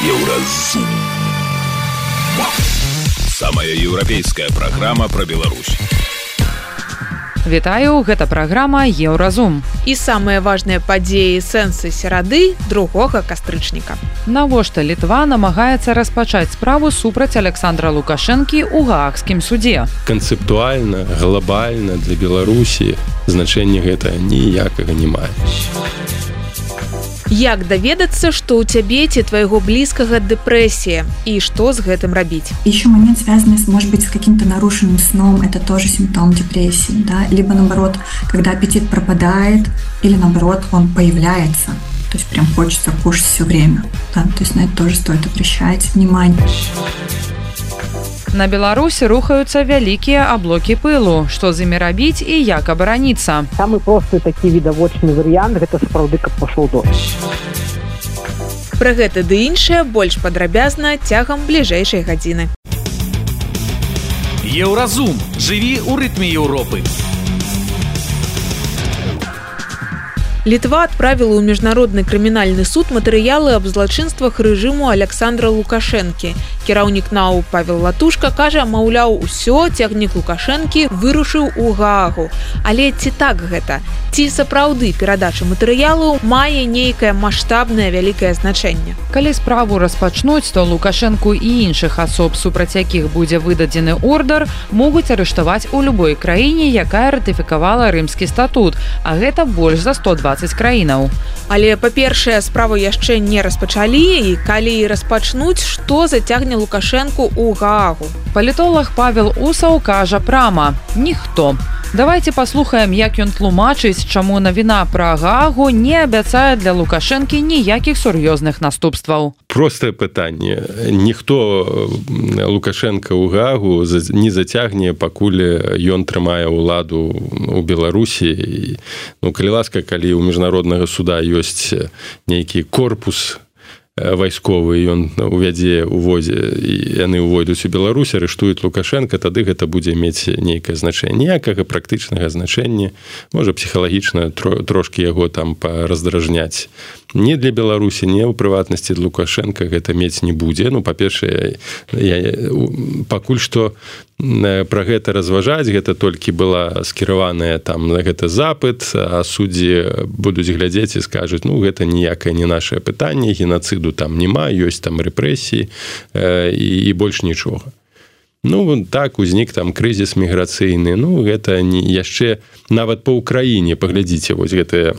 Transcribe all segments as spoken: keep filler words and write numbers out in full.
Еўразум. Самая еўрапейская праграма пра Беларусь. Вітаю, гэта праграма Еўразум. І самыя важныя падзеі сэнсы серады другога кастрычніка. Навошта Літва намагаецца распачаць справу супраць Александра Лукашэнкі ў Гаагскім судзе? Канцэптуальна, глобальна для Беларусі значэння гэта ніякага не мае. Як даведацца, што ў цябе ці твайго блізкага дэпрэсія і што з гэтым рабіць? Еще момент, связанный, может быть, с каким-то нарушенным сном, это тоже симптом депрессии, да? Либо, наоборот, когда аппетит пропадает, или, наоборот, он появляется. То есть прям хочется кушать все время, да? То есть на это тоже стоит обращать внимание. На Беларусі рухаюцца вялікія аблокі пылу. Што з імі рабіць і як абараніцца? Самы просты такі відавочны варыянт гэта сапраўды, каб пашоў дождж. Пра гэта ды іншае больш падрабязна цягам бліжэйшай гадзіны. Еўразум. Жыві ў рытме Еўропы. Літва адправіла ў міжнародны крымінальны суд матэрыялы аб злачынствах рэжыму Александра Лукашэнкі. Кіраўнік НАУ Павел Латушка кажа, маўляў, усё, цягнік Лукашэнкі вырушыў у Гаагу. Але ці так гэта? Ці сапраўды перадача матэрыялу мае нейкае маштабнае вялікае значэнне? Калі справу распачнуць, то Лукашэнку і іншых асоб, супраць якіх будзе выдадзены ордар, могуць арыштаваць у любой краіне, якая ратыфікавала Рымскі статут, а гэта больш за сто дваццаць краінаў. Але, па-першае, справу яшчэ не распачалі, і калі распачнуць, што зацягне Лукашэнку ў Гаагу? Палітолог Павел Усаў кажа прама: ніхто. Давайте паслухаем, як ён тлумачыць, чаму навіна пра Гаагу не абяцае для Лукашэнкі ніякіх сур'ёзных наступстваў. Простае пытанне. Ніхто Лукашэнка ў Гаагу не зацягне, пакуль ён трымае ўладу ў Беларусі. Ну, калі ласка, калі ў міжнароднага суда ёсць нейкі корпус вайсковы, ён увядзе уводзе, і яны ўвойдуць у Беларусь, арыштуюць Лукашэнка, тады гэта будзе мець нейкае значэнне. Ніякага практычнага значэння, можа псіхалагічна трошкі яго там параздражняць. Не для Беларусі, не ў прыватнасці для Лукашэнка гэта мець не будзе. Ну, па-першае, пакуль што пра гэта разважаць, гэта толькі была скіраваная там на гэта запыт, а суддзі будуць глядзець і скажуць, ну, гэта ніякае не нашае пытанне, генацыду там няма, ёсць там рэпрэсіі э, і, і больш нічога. Ну, так, узнік там крызіс міграцыйны, ну, гэта не, яшчэ нават па Ўкраіне, паглядзіце, вось гэтыя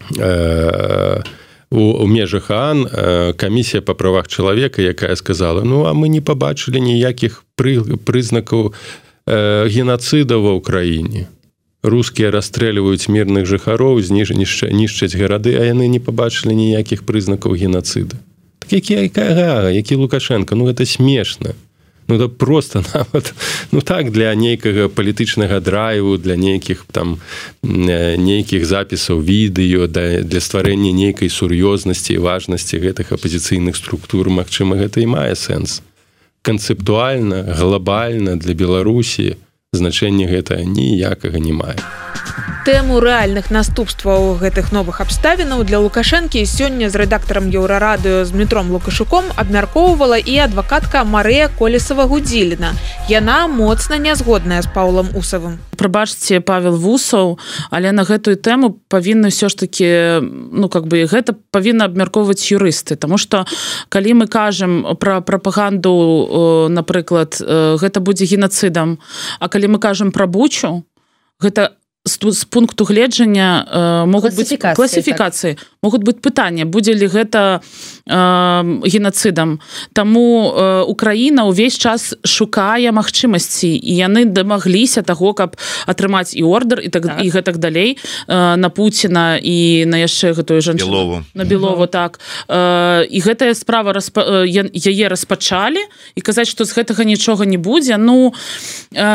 э, у, у межах ААН э, камісія па правах чалавека, якая сказала, ну, а мы не пабачылі ніякіх пры, прызнакаў э, генацыда ва Ўкраіне. Рускія расстрэльваюць мірных жыхароў, нішчаць гарады, а яны не пабачылі ніякіх прызнакаў генацыда. Так які, якая Гаага, які Лукашэнка? Ну, гэта смешна. Ну, это просто нават, ну, так, для нейкага палітычнага драйву, для нейкіх там, нейкіх запісаў відэо, для стварэння нейкай сур'ёзнасці і важнасці гэтых апазіцыйных структур, магчыма, гэта і мае сэнс. Канцэптуальна, глобальна для Беларусі значэння гэта ніякага не мае. Тэму рэальных наступстваў гэтых новых абставінаў для Лукашэнкі сёння з рэдактарам Еўрарадыё з Дмітром Лукашуком абмяркоўвала і адвакатка Марыя Колесава-Гудзіліна. Яна моцна нязгодная з Паўлам Усавым. Прабачце, Павел Вусаў, але на гэтую тэму павінны ўсё ж такі, ну, как бы, гэта павінна абмяркоўваць юрысты, таму што калі мы кажам пра прапаганду, напрыклад, гэта будзе генацыдам, а калі мы кажам пра Бучу, гэта з пункту гледжання э, могуць быць класіфікацыі, так. Могуць быць пытанне, будзе ли гэта э, генацыдам. Таму э, Украіна ўвесь час шукае магчымасці, і яны дамагліся таго, каб атрымаць і ордэр, і, так, так. і гэтак далей э, на Пуціна і на яшчэ гэтую жанчыну. Белову. На Белову, mm-hmm. так. Э, і гэтая справа, распа, яе распачалі, і казаць, што з гэтага нічога не будзе, ну... Э,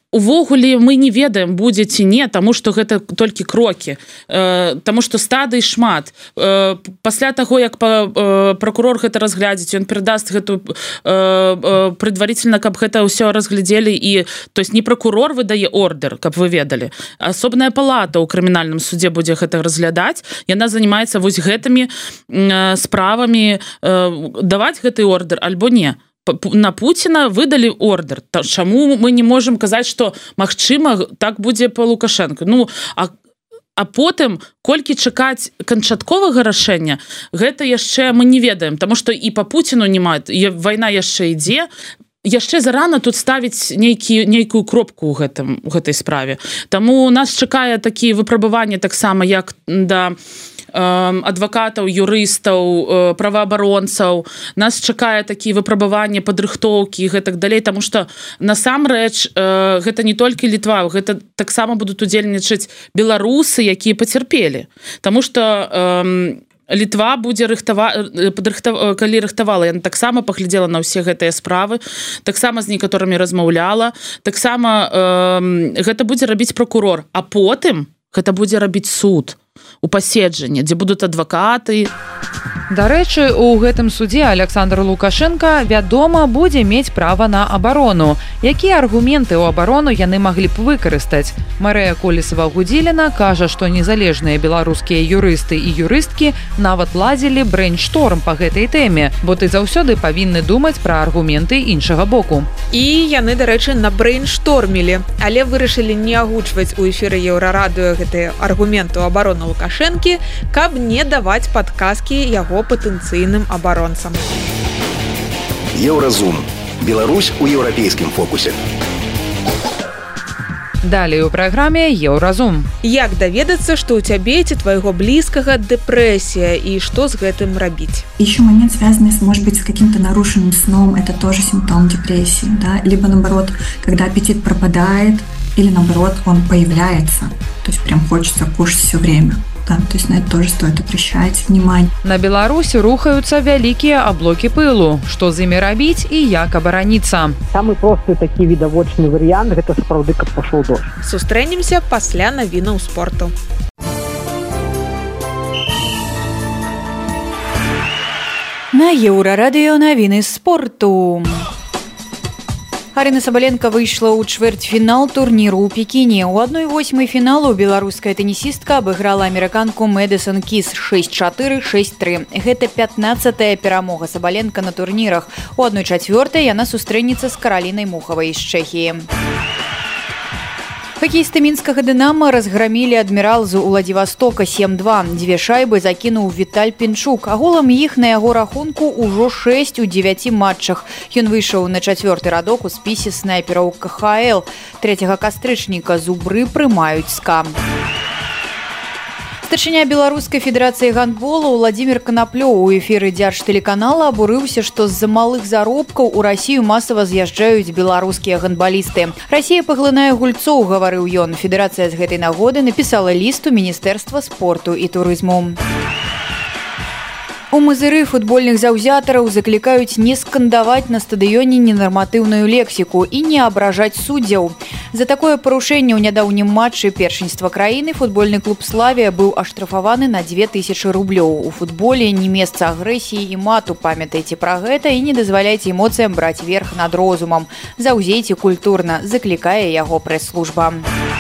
увогуле мы не ведаем, будзе ці не, таму што гэта толькі крокі, таму што стадый шмат. Пасля таго, як прокурор гэта разглядзіць, ён перадасць гэту предварительна, каб гэта ўсё разглядзелі, і то есть не прокурор выдае ордер, каб вы ведалі. Асобная палата ў крымінальным судзе будзе гэта разглядаць, яна занимаецца вось гэтымі справамі, даваць гэты ордер альбо не. На Пуціна выдалі ордер. Чаму мы не можам казаць, што магчыма так будзе па Лукашэнку? Ну, а А потым, колькі чакаць канчатковага рашэння, гэта яшчэ мы не ведаем, таму што і па Пуціну няма, вайна яшчэ ідзе, яшчэ зарана тут ставіць нейкі, нейкую кропку ў гэтым, у гэтай справе. Таму у нас чакае такія выпрабаванні таксама, як да адвакатаў, юрыстаў, праваабаронцаў. Нас чакае такія выпрабаванні, падрыхтоўкі і гэтак далей, таму што насамрэч гэта не толькі Літва, гэта таксама будуць удзельнічаць беларусы, якія пацярпелі. Таму што Літва будзе рыхтава... падрыхтава... калі рыхтавала, яна таксама паглядзела на ўсе гэтыя справы, таксама з некаторымі размаўляла, таксама э, гэта будзе рабіць прокурор, а потым гэта будзе рабіць суд у паседжанні, дзе будуць адвакаты. Дарэчы, у гэтым судзе Александр Лукашенко, вядома, будзе мець права на абарону. Якія аргументы ў абарону яны маглі б выкарыстаць? Марыя Колесава-Гудзіліна кажа, што незалежныя беларускія юрысты і юрысткі нават ладзілі брэйншторм па гэтай тэме, бо ты заўсёды павінны думаць пра аргументы іншага боку. І яны, дарэчы, на брэйнштормілі, але вырашылі не агучваць у эфіры Еўрарадыё гэтыя аргументы ў абарону Лукашэнкі, каб не даваць падказкі яго патэнцыйным абаронцам. Еўразум. Беларусь у еўрапейскім фокусе. Далее у праграме Еўразум. Як даведацца, што ў цябе ці твайго блізкага дэпрэсія і што з гэтым рабіць? Еще момент, связанный, может быть, с каким-то нарушенным сном, это тоже симптом депрессии, да? Либо, наоборот, когда аппетит пропадает, или, наоборот, он появляется. То есть прям хочется кушать все время. Да, то есть на это тоже стоит обращать внимание. На Беларуси рухаются великие облаки пылу. Что з ими рабіць и як обороніцца? Самый просты такі відавочны варыянт гэта сапраўды, каб пашоў дождж. Сустрэнемся пасля навінаў спорту. На Еўрарадыё навіны спорту. Арина Сабаленко выйшла ў чвэрцьфінал турніру ў Пекіне. У адной восьмай фіналу беларуская тэнісістка абыграла амерыканку Мэдысон Кіс шэсць чатыры шэсць тры. Гэта пятнаццатая перамога Сабаленко на турнірах. У адной чацвёртай яна сустрэнецца з Каралінай Мухавай з Чэхіі. Хакеісты мінскага «Дынама» разграмілі «Адміралзу» у Владзівастока сем два. Дзве шайбы закінуў Віталь Пінчук, а голам іх на яго рахунку ўжо шэсць у дзевяці матчах. Ён выйшаў на чацвёрты радок у спісе снайпераў ка ха эл. трэцяга кастрычніка зубры прымаюць СКА. Старшыня Беларускай федэрацыі гандболу Владзімір Канаплёў у эфіры дзяржтэлеканала абурыўся, што з-за малых заробкаў у Расію масава з'язджаюць беларускія гандбалісты. Расія паглынае гульцоў, гаварыў ён. Федэрацыя з гэтай нагоды напісала ліст у Міністэрства спорту і турызму. У мазыры футбольных заўзятараў заклікаюць не скандаваць на стадыёне ненарматыўную лексіку і не абражаць суддзяў. За такое парушэнне ў нядаўнім матчы першынства краіны футбольны клуб «Славія» быў аштрафаваны на дзве тысячы рублёў. У футболе не месца агрэсіі і мату. Памятайце пра гэта і не дазваляйце эмоцыям браць верх над розумам. Заўзейце культурна, заклікае яго прэс-служба.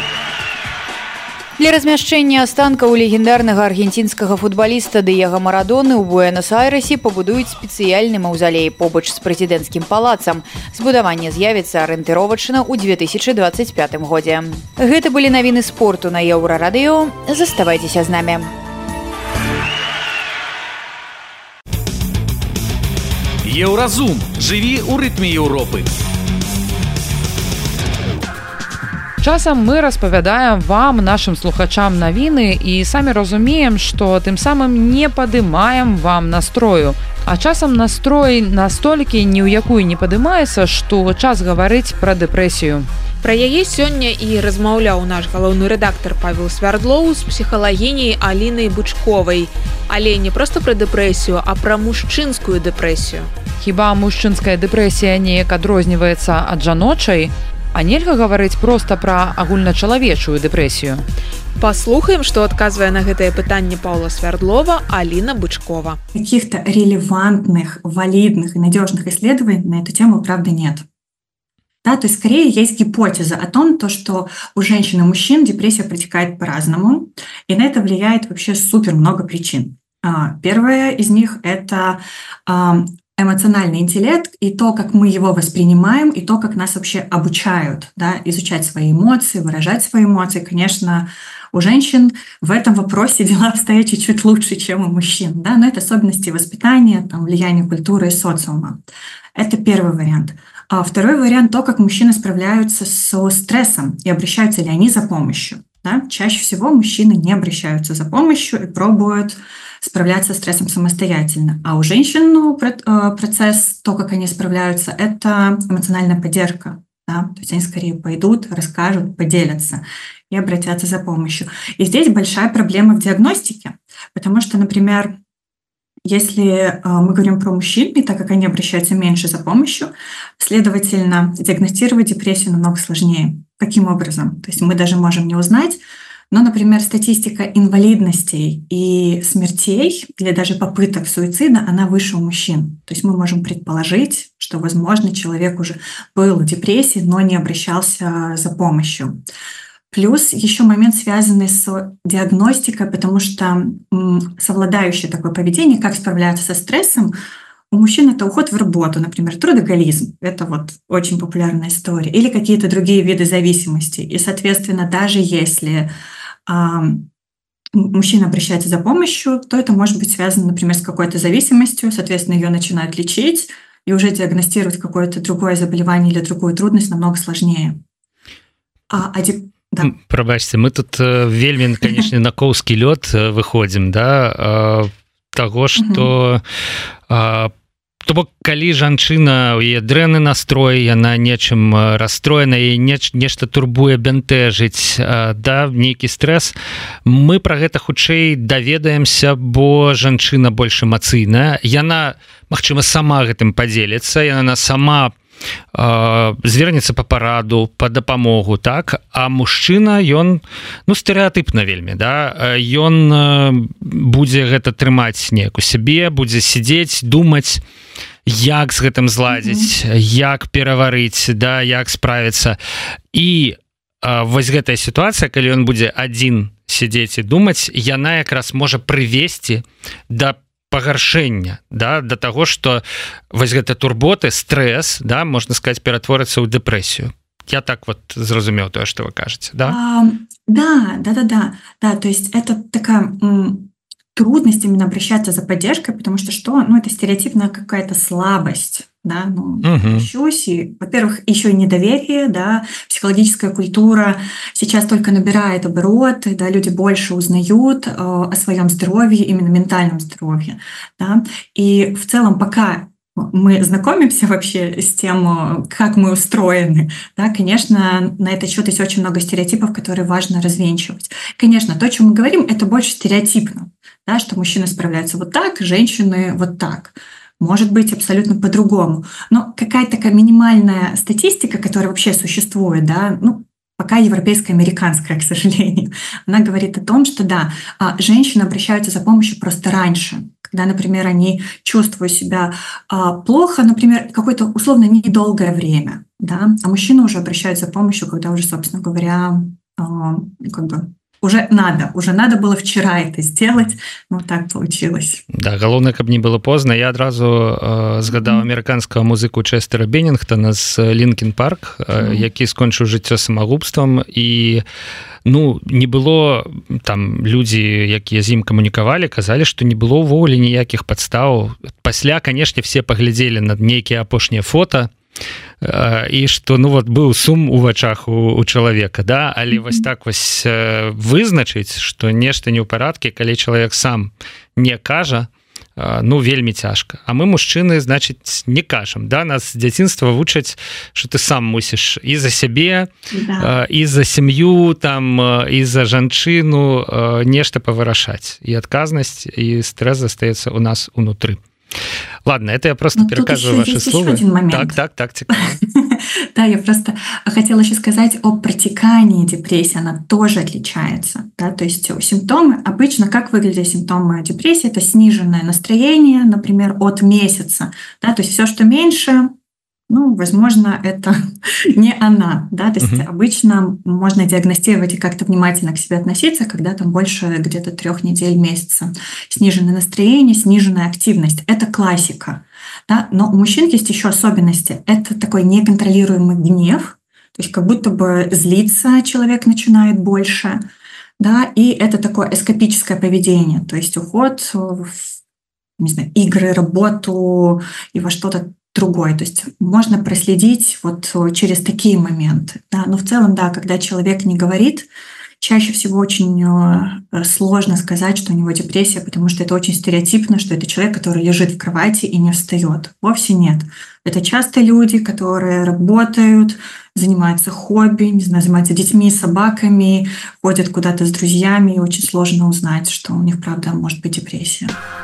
Для размяшчэння астанкаў легендарнага аргенцінскага футбаліста Дыего Марадоны ў Буэнос-Айрэсе пабудуюць спецыяльны маўзалей побач з прэзідэнцкім палацам. Збудаванне з'явіцца арыентыровачна ў дзве тысячы дваццаць пятым годзе. Гэта былі навіны спорту на Еўрарадыё. Заставайцеся з намі. Еўразум. Жыві ў рытме Еўропы. Часам мы распавядаем вам, нашим слухачам, навіны і самі разумеем, што тым самым не падымаем вам настрою. А часам настрой настолькі ні ў якую не падымаецца, што час гаварыць пра дэпрэсію. Пра яе сёння і размаўляў наш галоўны рэдактар Павел Свярдлоў з псіхалагіняй Алінай Бычковай. Але не проста пра дэпрэсію, а пра мужчынскую дэпрэсію. Хіба мужчынская дэпрэсія неяк адрозніваецца ад жаночай? А нельга гаварыць проста пра агульначалавечую дэпрэсію. Паслухаем, што адказвае на гэтае пытанне Паўла Свярдлова Алина Бычкова. Каких-то релевантных, валидных и надежных исследований на эту тему, правда, нет. Да, то есть скорее есть гипотеза о том, то, что у женщин и мужчин депрессия протекает по-разному, и на это влияет вообще супер много причин. Первая из них — это эмоциональный интеллект и то, как мы его воспринимаем, и то, как нас вообще обучают, да, изучать свои эмоции, выражать свои эмоции. Конечно, у женщин в этом вопросе дела обстоят чуть-чуть лучше, чем у мужчин, да, но это особенности воспитания, там, влияние культуры и социума. Это первый вариант. А второй вариант — то, как мужчины справляются со стрессом и обращаются ли они за помощью. Да? Чаще всего мужчины не обращаются за помощью и пробуют справляться с стрессом самостоятельно. А у женщин ну, процесс, то, как они справляются, это эмоциональная поддержка. Да? То есть они скорее пойдут, расскажут, поделятся и обратятся за помощью. И здесь большая проблема в диагностике, потому что, например, если мы говорим про мужчин, и так как они обращаются меньше за помощью, следовательно, диагностировать депрессию намного сложнее. Каким образом? То есть мы даже можем не узнать, но, например, статистика инвалидностей и смертей или даже попыток суицида, она выше у мужчин. То есть мы можем предположить, что, возможно, человек уже был в депрессии, но не обращался за помощью. Плюс еще момент, связанный с диагностикой, потому что совладающее такое поведение, как справляться со стрессом, у мужчин это уход в работу, например, трудоголизм. Это вот очень популярная история. Или какие-то другие виды зависимости. И, соответственно, даже если а, мужчина обращается за помощью, то это может быть связано, например, с какой-то зависимостью. Соответственно, ее начинают лечить, и уже диагностировать какое-то другое заболевание или другую трудность намного сложнее. А, а дип... Да. Прабачце, мы тут вельмі, конечно, на коўскі лёд выходзім, да, таго, што то бок, калі жанчына, у яе дрэнны настрой, яна нечым расстроена і нешта турбуе, бянтэжыць, да, нейкі стрэс, мы пра гэта хутчэй даведаемся, бо жанчына больш эмацыйная, яна, магчыма, сама гэтым падзеліцца, яна сама звернецца па параду, па дапамогу, так, а мужчына, ён, ну, стэрэатыпна вельмі, да, ён будзе гэта трымаць неяк у сябе, будзе сядзець, думаць, як з гэтым зладзіць, mm-hmm. як пераварыць, да, як справіцца. І а, вось гэтая сітуацыя, калі ён будзе адзін сядзець і думаць, яна якраз можа прывесці да пагаршэння, да, да таго, што вось гэта турботы, стрэс, да, можна сказаць, ператворыцца ў дэпрэсію. Я так вот зразумеў тое, што вы кажаце, да? А, да, да, да, да, да, то есть это такая м, трудность именно обращаться за поддержкой, потому что что, ну, это стереотипная какая-то слабость, да, ну, обращусь, uh-huh. и, во-первых, еще и недоверие, да, психологическая культура сейчас только набирает обороты, да, люди больше узнают э, о своем здоровье, именно ментальном здоровье, да, и в целом пока мы знакомимся вообще с тем, как мы устроены, да, конечно, на этот счет есть очень много стереотипов, которые важно развенчивать. Конечно, то, о чем мы говорим, это больше стереотипно, да, что мужчины справляются вот так, женщины вот так. Может быть абсолютно по-другому. Но какая-то такая минимальная статистика, которая вообще существует, да, ну, пока европейская, американская, к сожалению, она говорит о том, что да, женщины обращаются за помощью просто раньше, когда, например, они чувствуют себя плохо, например, какое-то условно недолгое время, да, а мужчины уже обращаются за помощью, когда уже, собственно говоря, как бы уже надо, уже надо было вчера это сделать, но так получилось. Да, галоўнае, каб не было позна. Я адразу э, згадаў амерыканскага музыку Честера Беннінгтона з Лінкін Парк, э, які скончыў жыццё самагубствам, і ну, не было, там людзі, якія з ім камунікавалі, казалі, што не было ўвогуле ніякіх падстаў. Пасля, канешне, все паглядзелі на нейкія апошнія фота, і што, ну, вот быў сум у вачах у, у чалавека, да, але mm-hmm. вось так вось вызначыць, што нешта не ў парадку, калі чалавек сам не кажа, ну, вельмі цяжка. А мы, мужчыны, значыць, не кажам, да, нас з дзяцінства вучаць, што ты сам мусіш і за сябе, да. і за сям'ю, там, і за жанчыну нешта павырашаць. І адказнасць, і стрэс застаецца ў нас унутры. Ладно, это я просто Но переказываю ваши слова. Так, так, так, цікаво. Да, я просто хотела еще сказать о протекании депрессии. Она тоже отличается. Да? То есть симптомы, обычно как выглядят симптомы депрессии? Это сниженное настроение, например, от месяца. Да? То есть все, что меньше, ну, возможно, это не она. Да? То есть uh-huh. обычно можно диагностировать и как-то внимательно к себе относиться, когда там больше где-то трех недель, месяца. Сниженное настроение, сниженная активность. Это классика. Да? Но у мужчин есть еще особенности. Это такой неконтролируемый гнев, то есть как будто бы злиться человек начинает больше. Да? И это такое эскапическое поведение, то есть уход в, не знаю, игры, работу и во что-то другое. То есть можно проследить вот через такие моменты. Да? Но в целом, да, когда человек не говорит, чаще всего очень сложно сказать, что у него депрессия, потому что это очень стереотипно, что это человек, который лежит в кровати и не встает. Вовсе нет. Это часто люди, которые работают, занимаются хобби, не знаю, занимаются детьми, собаками, ходят куда-то с друзьями, и очень сложно узнать, что у них, правда, может быть депрессия.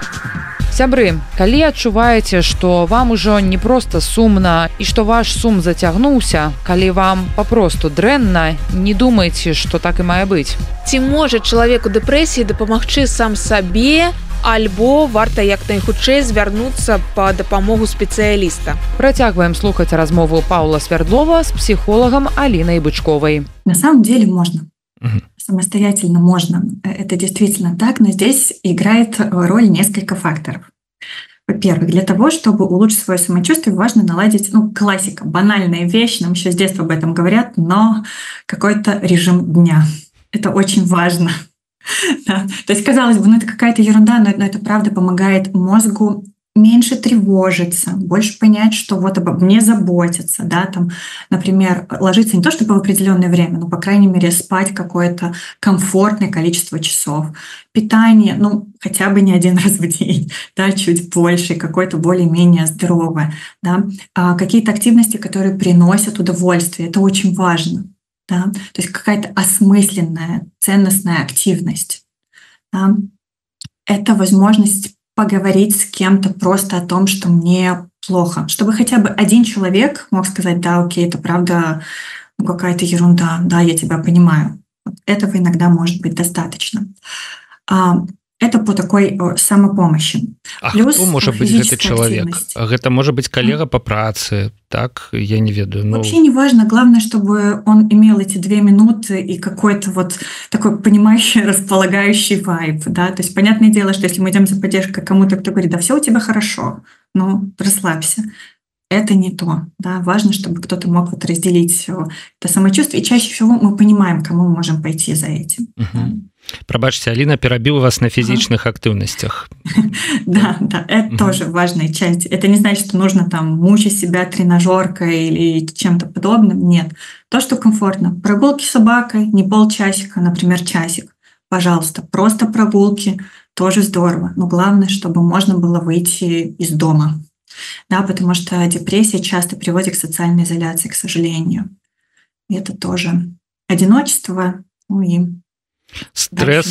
Сябры, калі адчуваеце, што вам ужо не проста сумна і што ваш сум зацягнуўся, калі вам папросту дрэнна, не думайце, што так і мае быць. Ці можа чалавек у дэпрэсіі дапамагчы сам сабе, альбо варта як найхутчэй звярнуцца па дапамогу спецыяліста? Працягваем слухаць размову Паўла Свярдлова з психологом Алиной Бычковой. На самом деле можно. Самостоятельно можно. Это действительно так, но здесь играет роль несколько факторов. Во-первых, для того, чтобы улучшить свое самочувствие, важно наладить, ну, классика, банальная вещь, нам еще с детства об этом говорят, но какой-то режим дня. Это очень важно. Да. То есть, казалось бы, ну это какая-то ерунда, но, но это правда помогает мозгу меньше тревожиться, больше понять, что вот обо мне заботятся, да, там, например, ложиться не то чтобы в определенное время, но, по крайней мере, спать какое-то комфортное количество часов. Питание, ну, хотя бы не один раз в день, да, чуть больше, какое-то более-менее здоровое, да. А какие-то активности, которые приносят удовольствие, это очень важно, да, то есть какая-то осмысленная, ценностная активность, да. Это возможность поговорить с кем-то просто о том, что мне плохо. Чтобы хотя бы один человек мог сказать: да, окей, это правда, ну, какая-то ерунда, да, я тебя понимаю. Вот этого иногда может быть достаточно. Это по такой самопомощи. А Плюс хто можа быць гэты чалавек? Гэта можа быць калега по працы, так? Я не ведаю. Ну... Вообще не важно. Главное, чтобы он имел эти две минуты и какой-то вот такой понимающий, располагающий вайб. Да? То есть понятное дело, что если мы идем за поддержкой кому-то, кто говорит: да все у тебя хорошо, ну расслабься. Это не то. Да? Важно, чтобы кто-то мог вот разделить это самочувствие. И чаще всего мы понимаем, кому мы можем пойти за этим. Угу. Прабачце, Алина, перабіў вас на фізічных актыўнасцях. Да, да, это угу. тоже важная часть. Это не значит, что нужно там мучить себя тренажеркой или чем-то подобным. Нет. То, что комфортно. Прогулки с собакой, не полчасика, например, часик. Пожалуйста, просто прогулки, тоже здорово. Но главное, чтобы можно было выйти из дома. Да, потому что депрессия часто приводит к социальной изоляции, к сожалению. И это тоже одиночество, ну и Стрэс,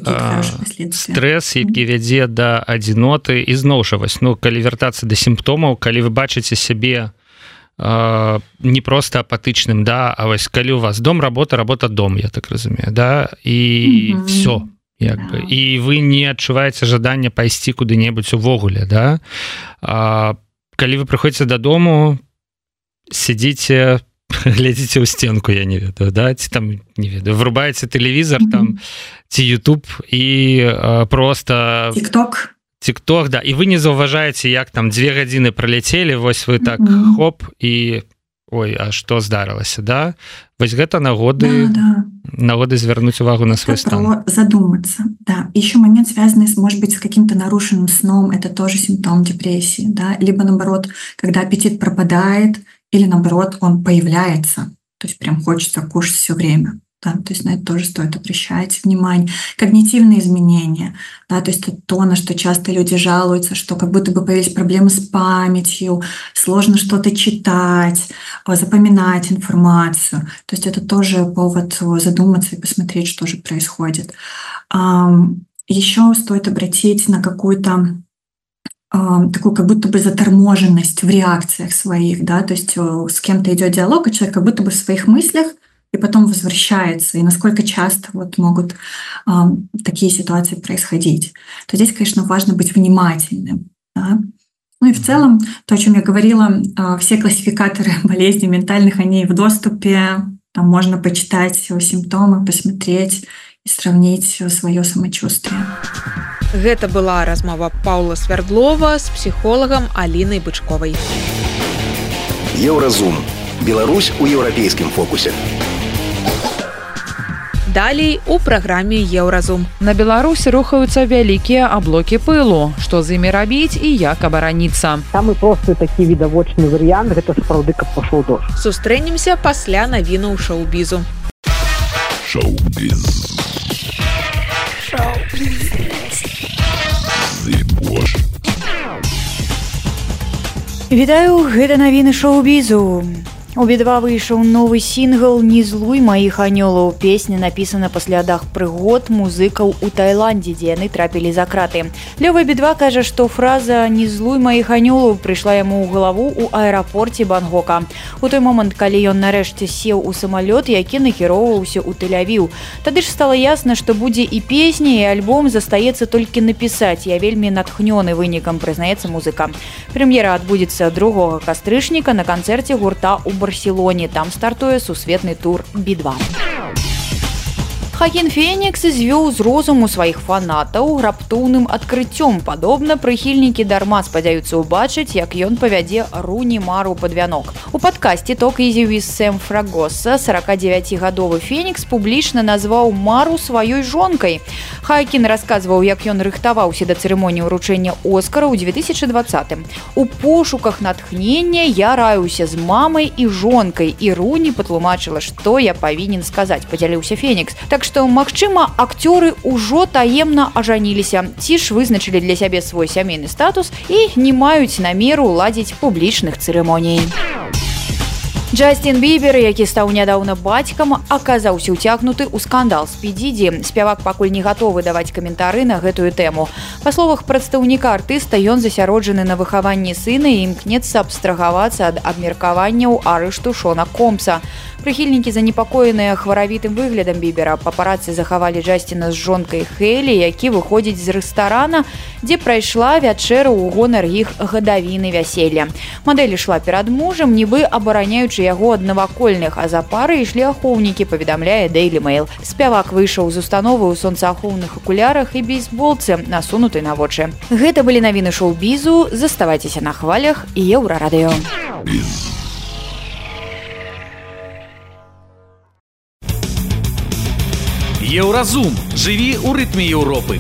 стрэс, які вядзе да адзіноты, і зноў жа вось, ну, калі вяртацца да сімптомаў, калі вы бачыце сябе э, не проста апатычным, да, а вось калі у вас дом, работа, работа, дом, я так разумею, да, і mm-hmm. все, як yeah. бы, і вы не адчуваеце жадання пайсці куды-небудзь увогуле, да, а, калі вы прыходзіце дадому, сядзіце, глядзіце ў стенку, я не ведаю, да, ці там, не ведаю, врубаеце тэлевізор, mm-hmm. там, ці YouTube і э, просто... TikTok. TikTok, да, і вы не заўважаеце, як там две гадзіны праляцелі, вось вы так mm-hmm. хоп, і ой, а што здарылася, да? Вось гэта нагоды, да, да. нагоды звярнуць увагу на свой это стан. Задуматься, да. Еще момент, связанный, с, может быть, с каким-то нарушенным сном, это тоже симптом депрессии, да, либо наоборот, когда аппетит пропадает, или наоборот, он появляется, то есть прям хочется кушать все время. Да, то есть на это тоже стоит обращать внимание. Когнитивные изменения, да, то есть это то, на что часто люди жалуются, что как будто бы появились проблемы с памятью, сложно что-то читать, запоминать информацию. То есть это тоже повод задуматься и посмотреть, что же происходит. Еще стоит обратить на какую-то такую как будто бы заторможенность в реакциях своих, да, то есть с кем-то идет диалог, и человек как будто бы в своих мыслях и потом возвращается, и насколько часто вот могут э, такие ситуации происходить, то здесь, конечно, важно быть внимательным. Да? Ну и в целом, то, о чем я говорила, э, все классификаторы болезней ментальных, они в доступе, там можно почитать симптомы, посмотреть и сравнить свое самочувствие. Гэта была размова Паўла Свярдлова з псіхолагам Алінай Бычковай. Еўразум. Беларусь у еўрапейскім фокусе. Далей у праграме Еўразум. На Беларусі рухаюцца вялікія аблокі пылу. Што з імі рабіць і як абараніцца? Самы просты такі відавочны варыянт – гэта сапраўды, каб пашоў дождж. Сустрэнемся пасля навінаў шоу-бізу. Шоу-біз. Шоу-біз. Зыбош. Вітаю, гэта навіны шоу-бізу. У би два выйшаў новы сінгл «Не злуй маіх анёлаў». Песня напісана па слядах прыгод музыкаў у Таіландзе, дзе яны трапілі за краты. Лёва би два кажа, што фраза «Не злуй маіх анёлаў» прыйшла яму ў галаву ў аэрапорце Бангока. У той момант, калі ён нарэшце сеў у самалёт, які накіроўваўся ў Тель-Авіў. Тады ж стала ясна, што будзе і песня, і альбом, застаецца толькі напісаць. Я вельмі натхнёны вынікам, прызнаецца музыка. Прэм'ера адбудзецца другога кастрычніка на канцэрце гурта ў Барселоне. Там стартуе сусветны тур би два. Хаакін Фенікс звёў з розуму сваіх фанатаў раптоўным адкрыццём. Падобна, прыхільнікі дарма спадзяюцца ўбачыць, як ён павядзе Руні Мару пад вянок. У падкасці «Talk Easy with Sam Fragoso» сорокадзевяцігадовы Фенікс публічна назваў Мару сваёй жонкай. Хаакін расказваў, як ён рыхтаваўся да цырымоніі ўручэння Оскара ў две тысячы двадцатым. У пошуках натхнення я раюся з мамай і жонкай, і Руні патлумачыла, што я павінен сказаць, падзяліўся Фенікс. Так што, магчыма, акцёры ўжо таемна ажаніліся, ці ж вызначылі для сябе свой сямейны статус і не маюць намеру ладзіць публічных цырымоній. Джастин Бібер, які стаў нядаўна бацькам, аказаўся ўцягнуты ў скандал з Пі Діді. Спявак пакуль не гатовы даваць каментары на гэтую тэму. Па словах прадстаўніка артыста, ён засяроджаны на выхаванні сына і імкнецца абстрагавацца ад абмеркаванняў арышту Шона Комса. Прыхільнікі занепакоеныя хваравітым выглядам Бібера. Папарацы захавалі Джастина з жонкай Хейлі, які выходзіць з рэстарана, дзе прайшла вячэра ў гонар іх гадавіны вяселля. Мадэль ішла перад мужам, нібы абараняючы яго ад навакольных, а за парай ішлі ахоўнікі, паведамляе Daily Mail. Спявак выйшаў з установы ў сонцаахоўных акулярах і бейсболцы, насунутай на вочы. Гэта былі навіны шоу-бізу. Заставайцеся на хвалях і Еўрарадыё. Еўразум. Жыві ў рытме Еўропы.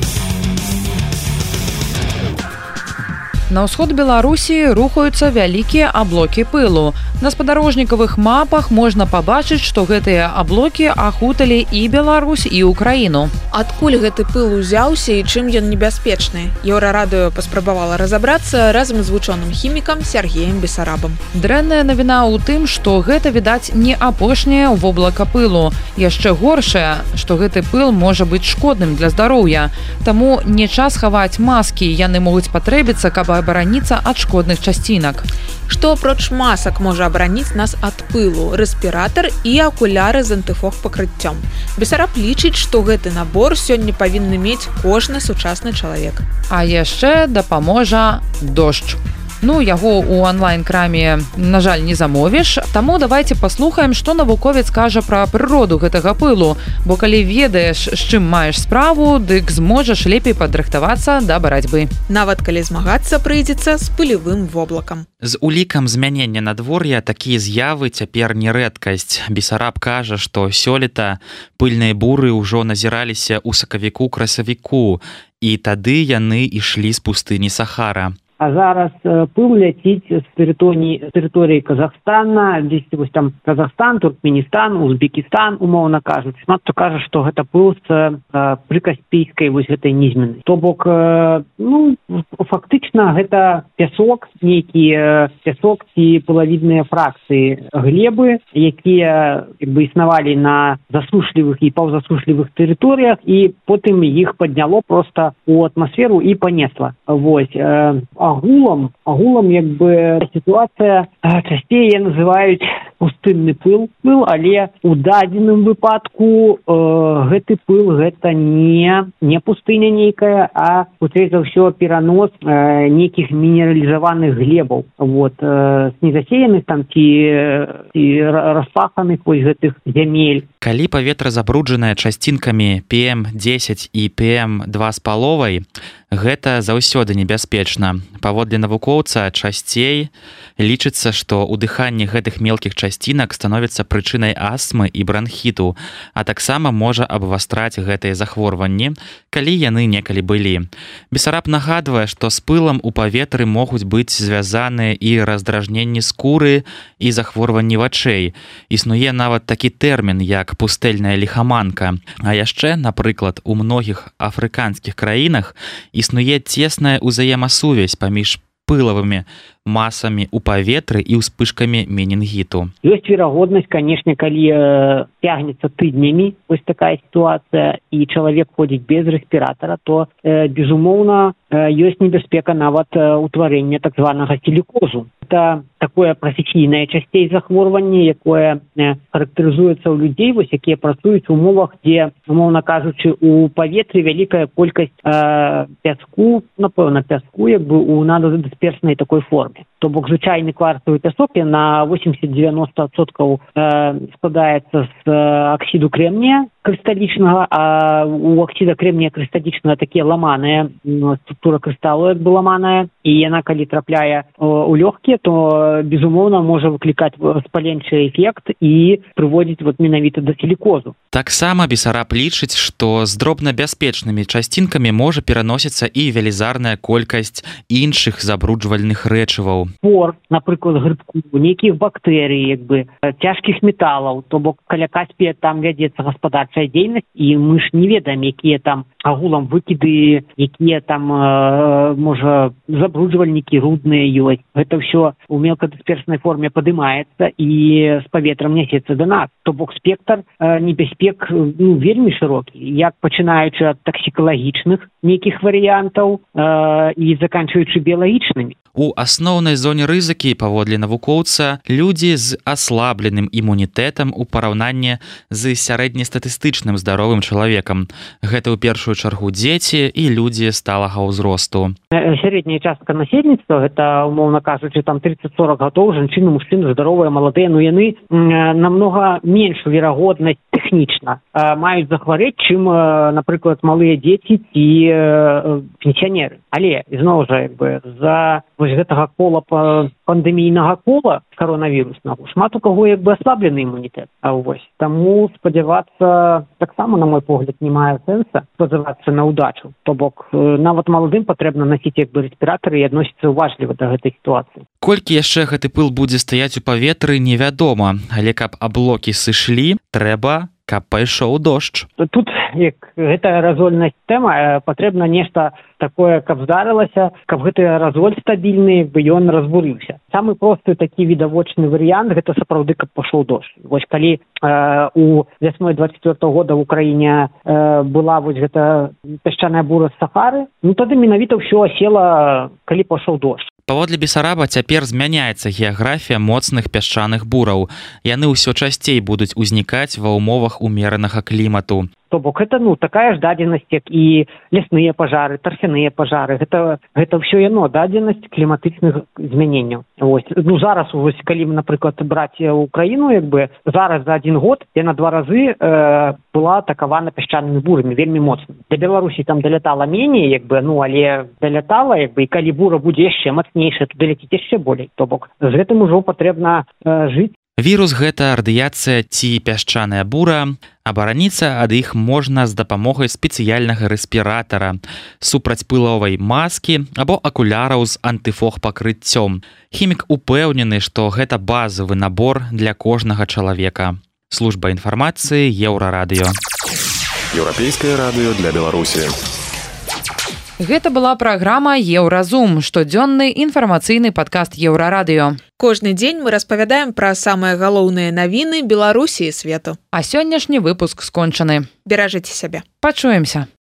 На ўсход Беларусі рухаюцца вялікія аблокі пылу. На спадарожнікавых мапах можна пабачыць, што гэтыя аблокі ахуталі і Беларусь, і Украіну. Адкуль гэты пыл узяўся і чым ён небяспечны? Еўрарадыё паспрабавала разабрацца разам з вучоным хімікам Сергеем Бесарабам. Дрэнная навіна ў тым, што гэта, відаць, не апошняе воблака пылу. Яшчэ горшае, што гэты пыл можа быць шкодным для здароўя. Таму не час хаваць маскі, яны могуць патрэбіцца, каб абараніцца ад шкодных часцінак. Што апроч масак можа абараніць нас ад пылу? Рэспіратар і акуляры з антыфог пакрыццём. Бесараб лічыць, што гэты набор сёння павінны мець кожны сучасны чалавек. А яшчэ дапаможа дождж. Ну, яго ў онлайн-краме, на жаль, не замовіш. Таму давайте паслухаем, што навуковец кажа пра прыроду гэтага пылу. Бо калі ведаеш, з чым маеш справу, дык зможаш лепей падрыхтавацца да барацьбы. Нават калі змагацца прыйдзецца з пылевым воблакам. З улікам змянення надвор'я такія з'явы цяпер не рэдкасць. Бесараб кажа, што сёлета пыльныя буры ўжо назіраліся ў сакавіку-красавіку, і тады яны ішлі з пустыні Сахара. А зараз э, пыл ляціць з тэрыторыі, тэрыторыі Казахстана, дзесьці вось там Казахстан, Туркменістан, Узбекістан, умоўна кажуць. Шмат хто кажа, што гэта пыл з э, прыкаспійскай вось гэтай нізмены. То бок, э, ну, фактычна гэта пясок, нейкі э, пясок ці пылавідныя фракцыі глебы, якія як бы існавалі на засушлівых і паўзасушлівых тэрыторыях, і потым іх падняло проста ў атмасферу і панесла. Вось. Э, агулам агулам як бы сітуацыя часцей называюць пустынны пыл пыл, але у дадзеным выпадку э, гэты пыл гэта не не пустыня нейкая, а хутчэй за ўсё перанос э, нейкіх мінералізаваных глебаў, вот э, незасеяных там ці, ці распаханых вось гэтых зямель. Калі паветра забруджанае часцінкамі пі эм дзесяць і пі эм два з паловай, гэта заўсёды небяспечна. Паводле навукоўца часцей лічыцца, што ўдыханне гэтых мелкіх часцінак становіцца прычынай астмы і бранхіту, а таксама можа абвастраць гэтыя захворванні, калі яны некалі былі. Бесараб нагадвае, што з пылам у паветры могуць быць звязаныя і раздражненні скуры і захворванні вачэй. Існуе нават такі тэрмін, як пустэльная ліхаманка. А яшчэ, напрыклад, у многіх афрыканскіх краінах існуе цесная ўзаемасувязь паміж пылавымі масамі ў паветры і ўспышкамі менінгіту. Ёсць верагоднасць, канешне, калі э, цягнецца тыднямі вось такая сітуацыя і чалавек ходзіць без рэспіратара, то э, безумоўна э, ёсць небяспека нават э, утварэння так званага сілікозу. Это такое прафесійнае часцей захворванне, якое э, характарызуецца ў людзей, вось якія працуюць у умовах, дзе, умоўна кажучы, у паветры вялікая колькасць э, пяску, напэўна, пяску, як бы у нададысперснай такой форме. То бок звычайны кварцавы пясок на восемьдесят-девяносто адсоткаў э, складаецца з э, аксіду крэмнія крысталічнага, а у аксіда крэмнія крысталічнага такія ламаныя, структура крысталу як бы ламаная, і яна калі трапляе у лёгкія, то безумоўна можа выклікаць спаленчы эфект і прыводзіць вот менавіта да сілікозу. Таксама Бесараб лічыць, што з дробнабяспечнымі часцінкамі можа пераносіцца і велізарная колькасць іншых забруджвальных рэчываў. Пор, напрыклад, грыбку, нейкіх бактэрый, як бы цяжкіх металаў, то бок каля Каспія там вядзецца гаспадарчая дзейнасць, і мы ж не ведаем, якія там агулам выкіды, якія там э, можа забруджвальнікі рудныя ёсць. Гэта ўсё у мелкадысперснай форме падымаецца і з паветрам нясецца да нас. То бок спектр э, небяспек ну, вельмі шырокі, як пачынаючы ад таксікалагічных нейкіх варыянтаў э, і заканчваючы біялагічнымі. У асноўнай зоне рызыкі, паводле навукоўца, людзі з аслабленым імунітэтам у параўнанні з сярэднестатыстычным здаровым чалавекам. Гэта ў першую чаргу дзеці і людзі сталага ўзросту. Сярэдняя частка насельніцтва, гэта, умоўна кажучы, там тридцать-сорок гадоў, жанчыны, мужчыны, здаровыя, маладыя, ну яны намнога меншую верагоднасць тэхнічна маюць захварэць, чым, напрыклад, малыя дзеці ці пенсіянеры. Але, ізноў жа, як бы, за вось гэтага кола пандэмійнага кола каронавіруснага шмат у каго як бы аслаблены імунітэт. А вось таму спадзявацца таксама, на мой погляд, не мае сэнса спадзявацца на ўдачу. То бок нават маладым патрэбна насіць як бы рэспіратары і адносіцца уважліва да гэтай сітуацыі. Колькі яшчэ гэты пыл будзе стаяць у паветры, невядома, але каб аблокі сышлі, трэба каб пайшоў дождж. Тут, як гэта аэразольная тэма, патрэбна нешта такое, каб здарылася, каб гэты аэразоль стабільны, бы ён разбурыўся. Самы просты такі відавочны варыянт, гэта сапраўды, каб пашоў дождж. Вось калі э, у вясной двадцать четвёртого года ў Украіне э, была вось гэта пясчаная бура з Сахары, ну тады менавіта ўсё асела, калі пашоў дождж. Паводле Бесараба цяпер змяняецца геаграфія моцных пясчаных бураў. Яны ўсё часцей будуць узнікаць ва ўмовах умеранага клімату. То бок гэта ну такая ж дадзенасць, як і лясныя пажары, тарфяныя пажары. Гэта гэта ўсё яно дадзенасць кліматычных змяненняў. Вось ну зараз вось калі напрыклад браць Украіну, як бы зараз за адзін год яна два разы э, была атакавана пясчанымі бурамі вельмі моцна. Для Беларусі там далятала меней, як бы ну але далятала, як бы і калі бура будзе яшчэ мацнейшая, то даляціць яшчэ болей. То бок з гэтым ужо патрэбна э, жыць. Вірус гэта радыяцыя ці пясчаная бура. Абараніцца ад іх можна з дапамогай спецыяльнага рэспіратара, супрацьпылавай маскі або акуляраў з антыфог-пакрыццём. Хімік упэўнены, што гэта базавы набор для кожнага чалавека. Служба інфармацыі Еўрарадыё. Еўрапейскае радыё для Беларусі. Гэта была праграма Еўразум, штодзённы інфармацыйны падкаст Еўрарадыё. Кожны дзень мы распавядаем пра самыя галоўныя навіны Беларусі і свету. А сённяшні выпуск скончаны. Беражыце сябе. Пачуемся.